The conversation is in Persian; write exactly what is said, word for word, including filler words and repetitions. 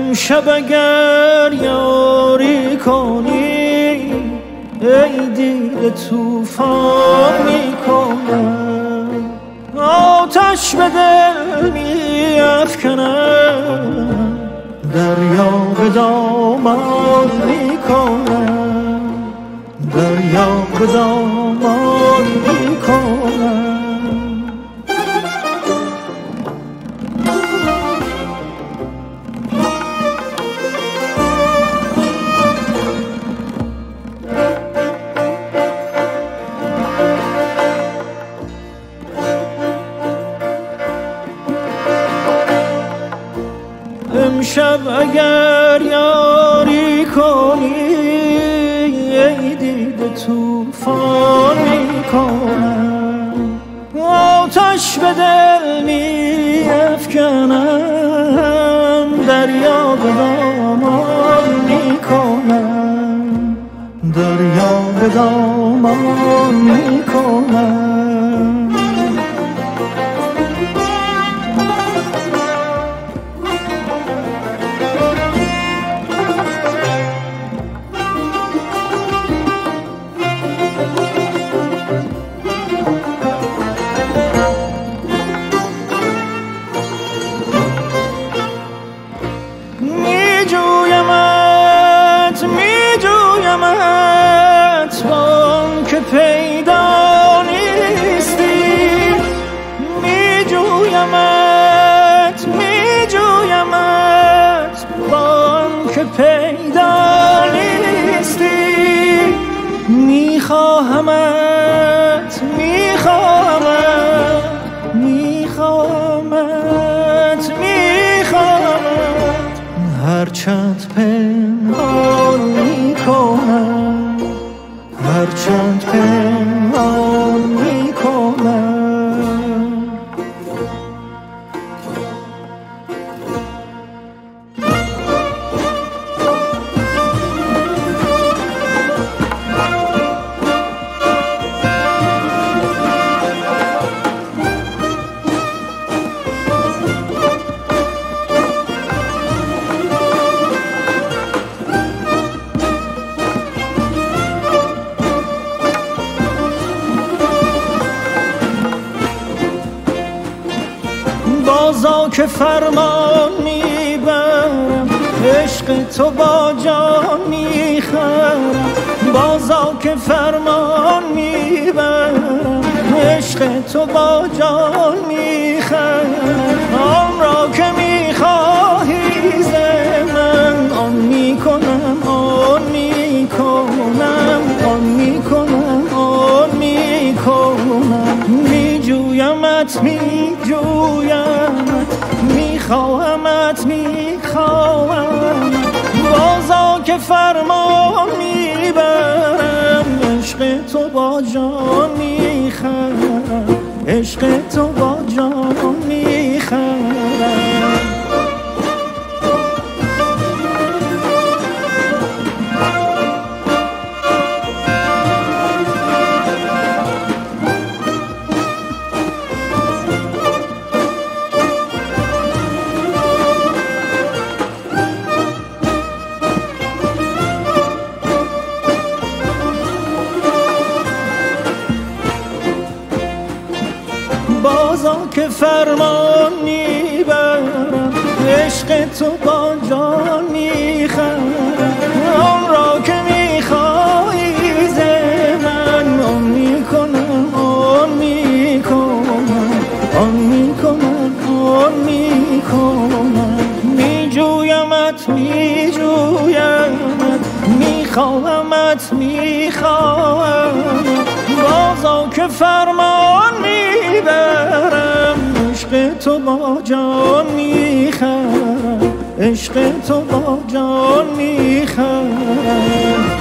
امشب اگر یاری کنی ای دیده طوفان میکنم، آتش به دل میافکنم، دریا به دامان میکنم، دریا به دامان میکنم. امشب اگر یاری کنی ای دیده طوفان میکنم، آتش به دل میافکنم، دریا به دامان میکنم، دریا به دامان میکنم. میجویمت میجویمت وان که پیدا نیستی، میجویمت میجویمت وان که پیدا نیستی، میخواهمت میخواهمت میخواهمت میخواهمت، هرچند پنهان میکنم، هرچند پنهان میکنم. بازا که فرمان میبرم، عشق تو با جان میخرم، بازا که فرمان میبرم، عشق تو با جان میخرم، آن را که میخواهی ز من آن میکنم، آن میکنم، آن میکنم، آن میکنم. میجویمت میجویمت میخواهمت میخواهم، بازا که فرمان میبرم، عشق تو با جان میخرم، عشق تو با جان میخرم. بازا که فرمان میبرم، عشق تو با جان میخرم، آن را که میخواهی ز من آن میکنم، آن میکنم، آن میکنم، آن میکنم. میجویمت میجویمت میخواهمت میخواهم، بازا که فرمان میبرم، عشق تو با جان میخرم، عشق تو با جان میخرم.